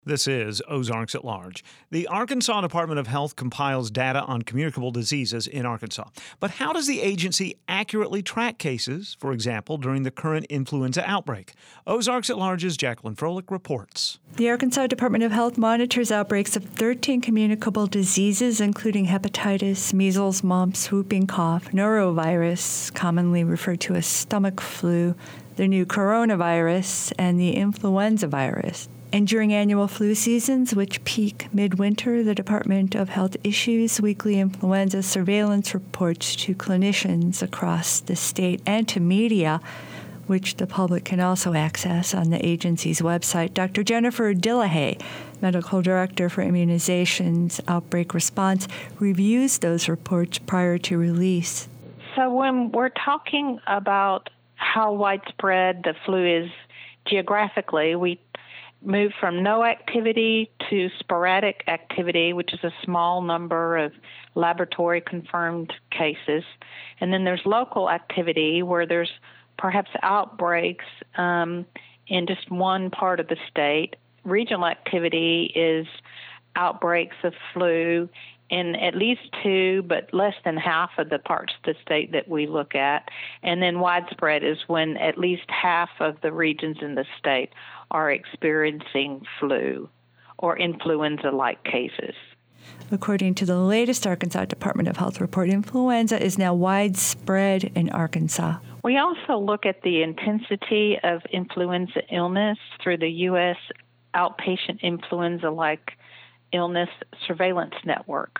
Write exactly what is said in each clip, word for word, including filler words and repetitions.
This is Ozarks at Large. The Arkansas Department of Health compiles data on communicable diseases in Arkansas. But how does the agency accurately track cases, for example, during the current influenza outbreak? Ozarks at Large's Jacqueline Froelich reports. The Arkansas Department of Health monitors outbreaks of thirteen communicable diseases, including hepatitis, measles, mumps, whooping cough, norovirus, commonly referred to as stomach flu, the new coronavirus, and the influenza virus. And during annual flu seasons, which peak midwinter, the Department of Health issues weekly influenza surveillance reports to clinicians across the state and to media, which the public can also access on the agency's website. Doctor Jennifer Dillahay, Medical Director for Immunizations Outbreak Response, reviews those reports prior to release. So when we're talking about how widespread the flu is geographically, we move from no activity to sporadic activity, which is a small number of laboratory-confirmed cases. And then there's local activity where there's perhaps outbreaks um, in just one part of the state. Regional activity is outbreaks of flu in at least two, but less than half of the parts of the state that we look at. And then widespread is when at least half of the regions in the state are experiencing flu or influenza-like cases. According to the latest Arkansas Department of Health report, influenza is now widespread in Arkansas. We also look at the intensity of influenza illness through the U S Outpatient Influenza-like Illness Surveillance Network,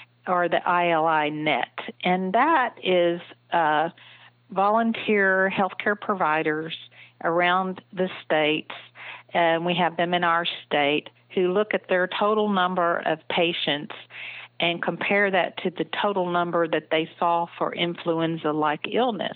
or the I L I net. And that is uh, volunteer healthcare providers around the states, and we have them in our state, who look at their total number of patients and compare that to the total number that they saw for influenza-like illness.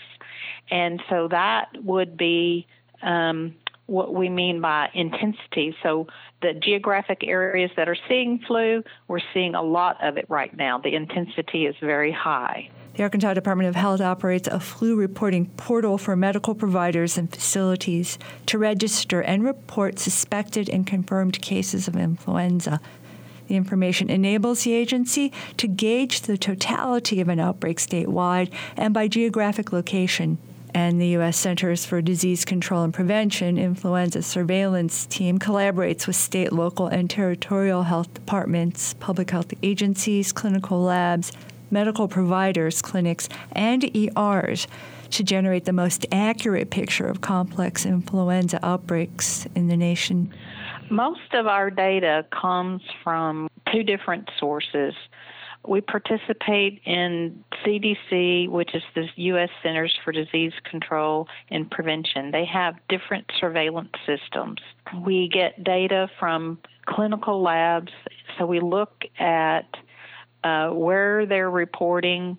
And so that would be um, what we mean by intensity. So the geographic areas that are seeing flu, we're seeing a lot of it right now. The intensity is very high. The Arkansas Department of Health operates a flu reporting portal for medical providers and facilities to register and report suspected and confirmed cases of influenza. The information enables the agency to gauge the totality of an outbreak statewide and by geographic location. And the U S Centers for Disease Control and Prevention Influenza Surveillance Team collaborates with state, local, and territorial health departments, public health agencies, clinical labs, medical providers, clinics, and E Rs to generate the most accurate picture of complex influenza outbreaks in the nation. Most of our data comes from two different sources. We participate in C D C, which is the U S Centers for Disease Control and Prevention. They have different surveillance systems. We get data from clinical labs, so we look at uh, where they're reporting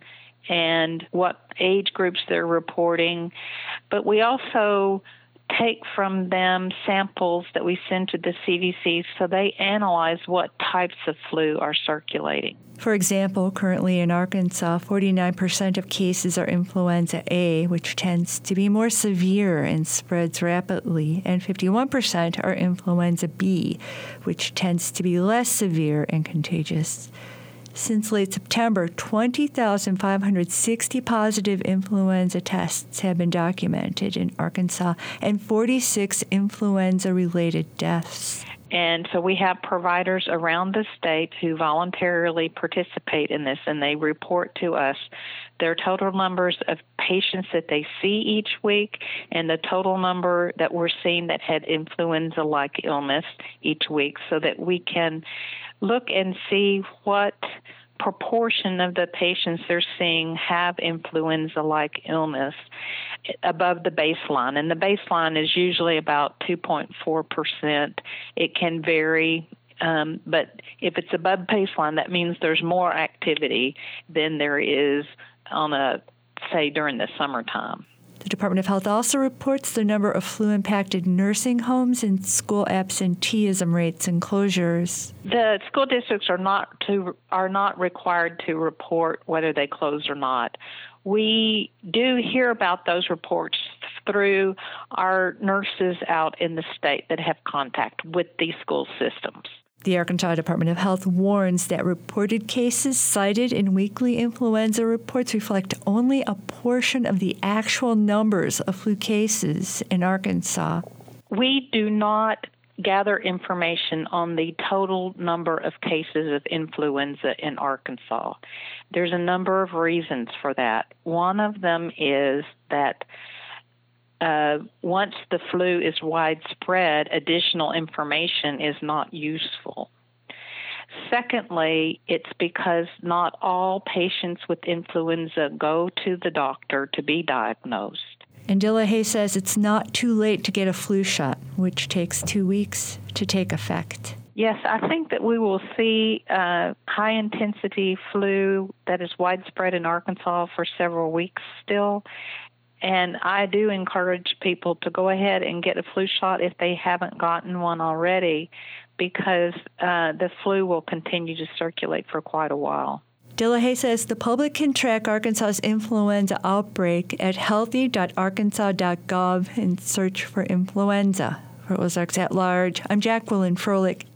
and what age groups they're reporting. But we also take from them samples that we send to the C D C so they analyze what types of flu are circulating. For example, currently in Arkansas, forty-nine percent of cases are influenza A, which tends to be more severe and spreads rapidly, and fifty-one percent are influenza B, which tends to be less severe and contagious. Since late September, twenty thousand five hundred sixty positive influenza tests have been documented in Arkansas and forty-six influenza-related deaths. And so we have providers around the state who voluntarily participate in this, and they report to us their total numbers of patients that they see each week and the total number that we're seeing that had influenza-like illness each week, so that we can look and see what proportion of the patients they're seeing have influenza-like illness above the baseline. And the baseline is usually about two point four percent. It can vary, um, but if it's above baseline, that means there's more activity than there is on a, say, during the summertime. The Department of Health also reports the number of flu-impacted nursing homes and school absenteeism rates and closures. The school districts are not to are not required to report whether they close or not. We do hear about those reports through our nurses out in the state that have contact with these school systems. The Arkansas Department of Health warns that reported cases cited in weekly influenza reports reflect only a portion of the actual numbers of flu cases in Arkansas. We do not gather information on the total number of cases of influenza in Arkansas. There's a number of reasons for that. One of them is that Uh, once the flu is widespread, additional information is not useful. Secondly, it's because not all patients with influenza go to the doctor to be diagnosed. And Delahaye says it's not too late to get a flu shot, which takes two weeks to take effect. Yes, I think that we will see uh, high-intensity flu that is widespread in Arkansas for several weeks still. And I do encourage people to go ahead and get a flu shot if they haven't gotten one already, because uh, the flu will continue to circulate for quite a while. Delahaye says the public can track Arkansas's influenza outbreak at healthy dot arkansas dot gov and search for influenza. For Ozarks at Large, I'm Jacqueline Froelich.